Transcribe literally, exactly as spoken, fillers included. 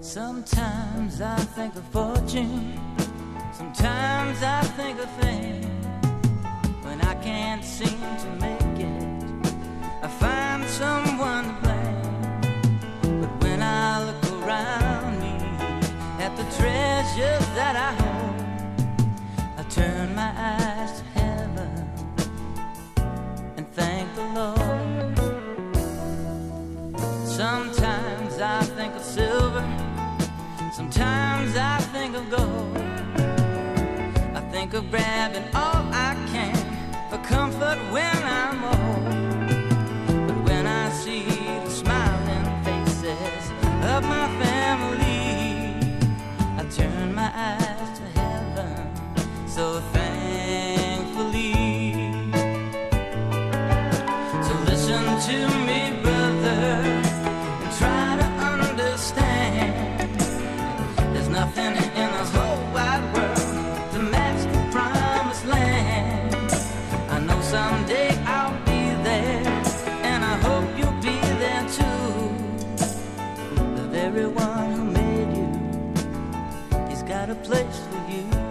Sometimes I think of fortune, sometimes I think of fame. When I can't seem to make it, I find someone to blame. But when I look around me at the treasures that I hold, I turn my eyes to heaven and thank the Lord. Sometimes I think of silver, sometimes I think of gold. I think of grabbing all I can for comfort when I'm old. But when I see the smiling faces of my family, I turn my eyes to heaven so thankfully. So listen to me, brother, and try to understand. There's nothing in this whole wide world to match the promised land. I know someday I'll be there, and I hope you'll be there too. The very one who made you, he's got a place for you.